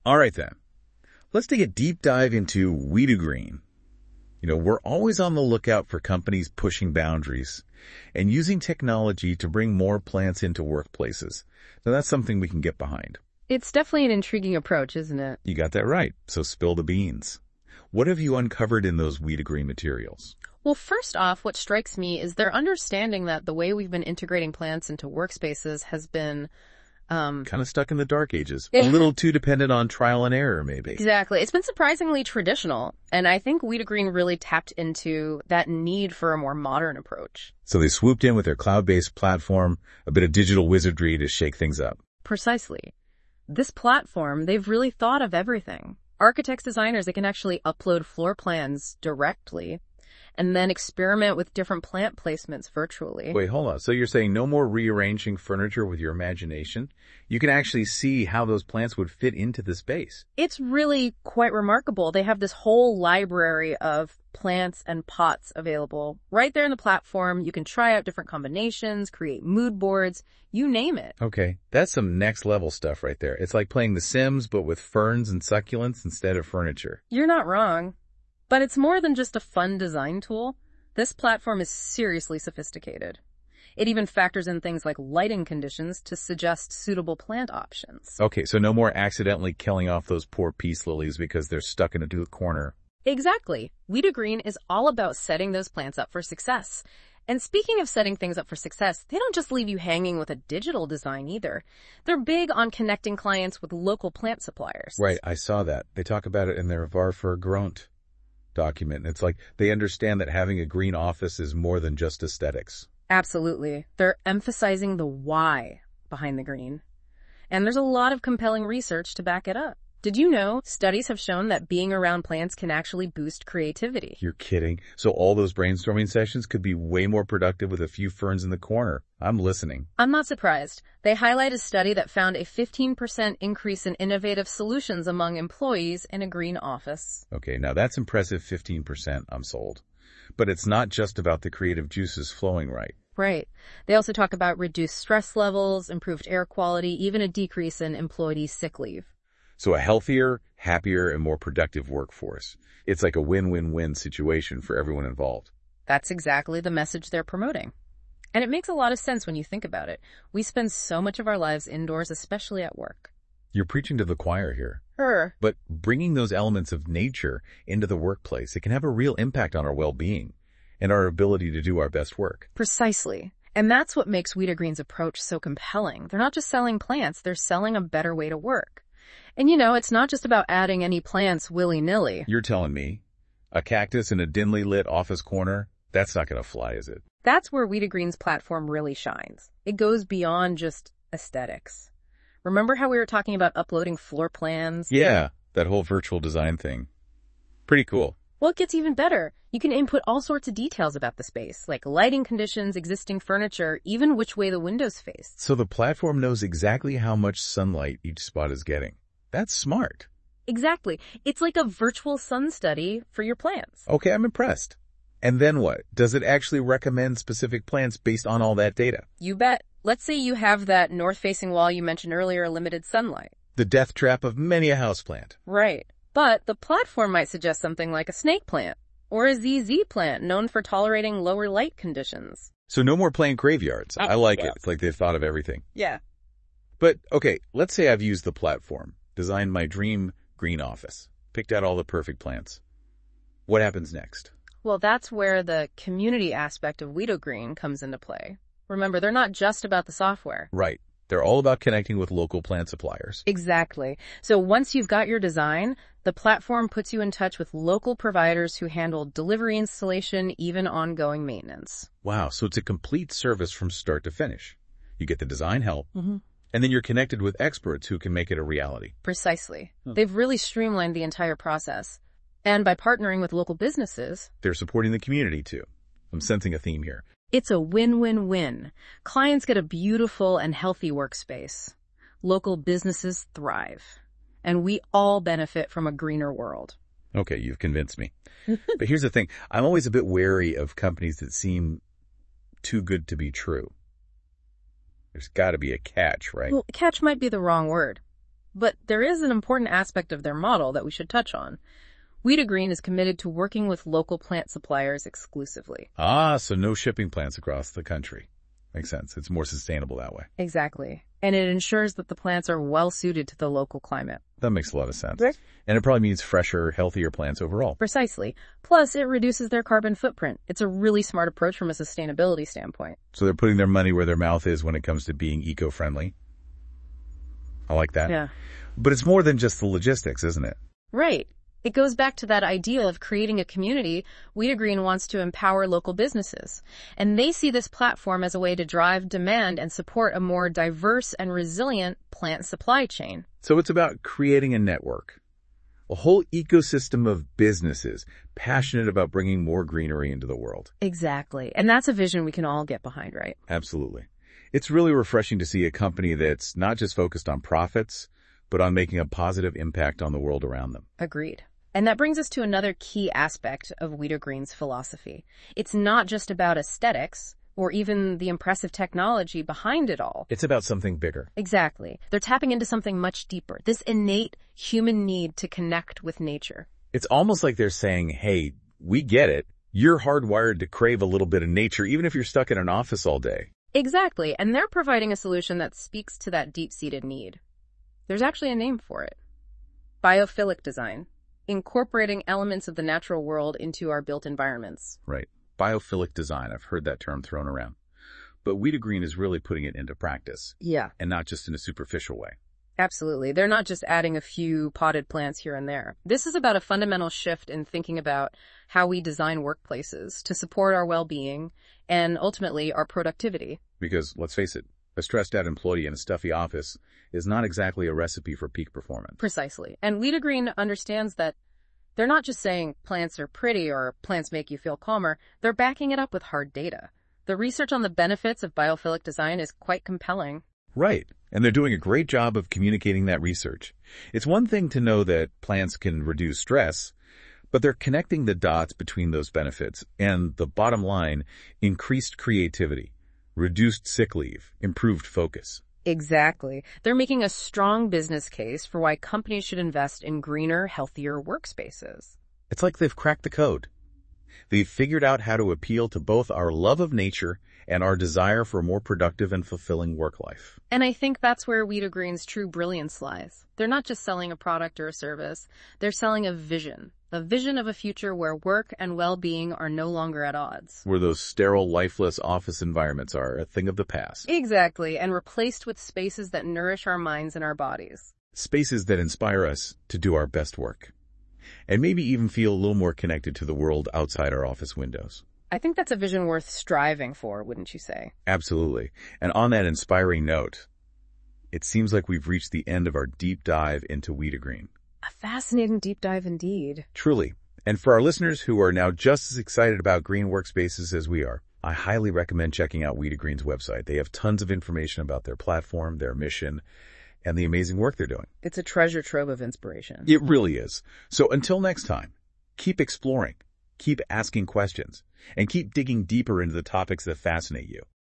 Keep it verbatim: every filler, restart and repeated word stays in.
All right then. Let's take a deep dive into We Do Green. You know, we're always on the lookout for companies pushing boundaries and using technology to bring more plants into workplaces. Now that's something we can get behind. It's definitely an intriguing approach, isn't it? You got that right. So spill the beans. What have you uncovered in those We Do Green materials? Well, first off, what strikes me is their understanding that the way we've been integrating plants into workspaces has been Um, kind of stuck in the dark ages. A little too dependent on trial and error, maybe. Exactly. It's been surprisingly traditional, and I think We Do Green really tapped into that need for a more modern approach. So they swooped in with their cloud-based platform, a bit of digital wizardry to shake things up. Precisely. This platform, they've really thought of everything. Architects, designers, they can actually upload floor plans directly and then experiment with different plant placements virtually. Wait, hold on. So you're saying no more rearranging furniture with your imagination? You can actually see how those plants would fit into the space. It's really quite remarkable. They have this whole library of plants and pots available right there in the platform. You can try out different combinations, create mood boards, you name it. Okay, that's some next level stuff right there. It's like playing The Sims, but with ferns and succulents instead of furniture. You're not wrong. But it's more than just a fun design tool. This platform is seriously sophisticated. It even factors in things like lighting conditions to suggest suitable plant options. Okay, so no more accidentally killing off those poor peace lilies because they're stuck in a corner. Exactly. We Do Green is all about setting those plants up for success. And speaking of setting things up for success, they don't just leave you hanging with a digital design either. They're big on connecting clients with local plant suppliers. Right, I saw that. They talk about it in their Var für Grönt document. It's like they understand that having a green office is more than just aesthetics. Absolutely. They're emphasizing the why behind the green. And there's a lot of compelling research to back it up. Did you know studies have shown that being around plants can actually boost creativity? You're kidding. So all those brainstorming sessions could be way more productive with a few ferns in the corner. I'm listening. I'm not surprised. They highlight a study that found a fifteen percent increase in innovative solutions among employees in a green office. Okay, now that's impressive fifteen percent. I'm sold. But it's not just about the creative juices flowing right. Right. They also talk about reduced stress levels, improved air quality, even a decrease in employee sick leave. So a healthier, happier, and more productive workforce. It's like a win-win-win situation for everyone involved. That's exactly the message they're promoting. And it makes a lot of sense when you think about it. We spend so much of our lives indoors, especially at work. You're preaching to the choir here. Sure. But bringing those elements of nature into the workplace, it can have a real impact on our well-being and our ability to do our best work. Precisely. And that's what makes We Do Green's approach so compelling. They're not just selling plants, they're selling a better way to work. And you know, it's not just about adding any plants willy-nilly. You're telling me a cactus in a dimly lit office corner, that's not going to fly, is it? That's where We Do Green's platform really shines. It goes beyond just aesthetics. Remember how we were talking about uploading floor plans? Yeah, that whole virtual design thing. Pretty cool. Well, it gets even better. You can input all sorts of details about the space, like lighting conditions, existing furniture, even which way the windows face. So the platform knows exactly how much sunlight each spot is getting. That's smart. Exactly. It's like a virtual sun study for your plants. Okay, I'm impressed. And then what? Does it actually recommend specific plants based on all that data? You bet. Let's say you have that north-facing wall you mentioned earlier, limited sunlight. The death trap of many a houseplant. Right. But the platform might suggest something like a snake plant or a Z Z plant known for tolerating lower light conditions. So no more plant graveyards. Oh, I like yeah. it. It's like they've thought of everything. Yeah. But, okay, let's say I've used the platform, designed my dream green office, picked out all the perfect plants. What happens next? Well, that's where the community aspect of We Do Green comes into play. Remember, they're not just about the software. Right. They're all about connecting with local plant suppliers. Exactly. So once you've got your design, the platform puts you in touch with local providers who handle delivery, installation, even ongoing maintenance. Wow, so it's a complete service from start to finish. You get the design help, Mm-hmm. and then you're connected with experts who can make it a reality. Precisely. Huh. They've really streamlined the entire process. And by partnering with local businesses, They're supporting the community, too. I'm sensing a theme here. it's a win-win-win. Clients get a beautiful and healthy workspace. Local businesses thrive. And we all benefit from a greener world. Okay, you've convinced me. But here's the thing. I'm always a bit wary of companies that seem too good to be true. There's got to be a catch, right? Well, catch might be the wrong word. But there is an important aspect of their model that we should touch on. Weed-A-Green is committed to working with local plant suppliers exclusively. Ah, so no shipping plants across the country. Makes sense. It's more sustainable that way. Exactly. And it ensures that the plants are well suited to the local climate. That makes a lot of sense. Right. And it probably means fresher, healthier plants overall. Precisely. Plus, it reduces their carbon footprint. It's a really smart approach from a sustainability standpoint. So they're putting their money where their mouth is when it comes to being eco-friendly. I like that. Yeah. But it's more than just the logistics, isn't it? Right. It goes back to that idea of creating a community. Weed-A-Green wants to empower local businesses, and they see this platform as a way to drive demand and support a more diverse and resilient plant supply chain. So it's about creating a network, a whole ecosystem of businesses passionate about bringing more greenery into the world. Exactly. And that's a vision we can all get behind, right? Absolutely. It's really refreshing to see a company that's not just focused on profits, but on making a positive impact on the world around them. Agreed. And that brings us to another key aspect of Weed-A-Green's philosophy. It's not just about aesthetics or even the impressive technology behind it all. It's about something bigger. Exactly. They're tapping into something much deeper, this innate human need to connect with nature. It's almost like they're saying, hey, we get it. You're hardwired to crave a little bit of nature, even if you're stuck in an office all day. Exactly. And they're providing a solution that speaks to that deep-seated need. There's actually a name for it. Biophilic design. Incorporating elements of the natural world into our built environments. Right. Biophilic design. I've heard that term thrown around. But Weed-A-Green is really putting it into practice. Yeah. And not just in a superficial way. Absolutely. They're not just adding a few potted plants here and there. This is about a fundamental shift in thinking about how we design workplaces to support our well-being and ultimately our productivity. Because, let's face it, a stressed-out employee in a stuffy office is not exactly a recipe for peak performance. Precisely. And Weed-A-Green understands that they're not just saying plants are pretty or plants make you feel calmer. They're backing it up with hard data. The research on the benefits of biophilic design is quite compelling. Right. And they're doing a great job of communicating that research. It's one thing to know that plants can reduce stress, but they're connecting the dots between those benefits and, the bottom line, increased creativity, reduced sick leave, improved focus. Exactly. They're making a strong business case for why companies should invest in greener, healthier workspaces. It's like they've cracked the code. They've figured out how to appeal to both our love of nature and our desire for a more productive and fulfilling work life. And I think that's where Weed-A-Green's true brilliance lies. They're not just selling a product or a service. They're selling a vision. A vision of a future where work and well-being are no longer at odds. Where those sterile, lifeless office environments are a thing of the past. Exactly, and replaced with spaces that nourish our minds and our bodies. Spaces that inspire us to do our best work. And maybe even feel a little more connected to the world outside our office windows. I think that's a vision worth striving for, wouldn't you say? Absolutely. And on that inspiring note, it seems like we've reached the end of our deep dive into Weed-A-Green. A fascinating deep dive indeed. Truly. And for our listeners who are now just as excited about green workspaces as we are, I highly recommend checking out Weed-A-Green's website. They have tons of information about their platform, their mission, and the amazing work they're doing. It's a treasure trove of inspiration. It really is. So until next time, keep exploring, keep asking questions, and keep digging deeper into the topics that fascinate you.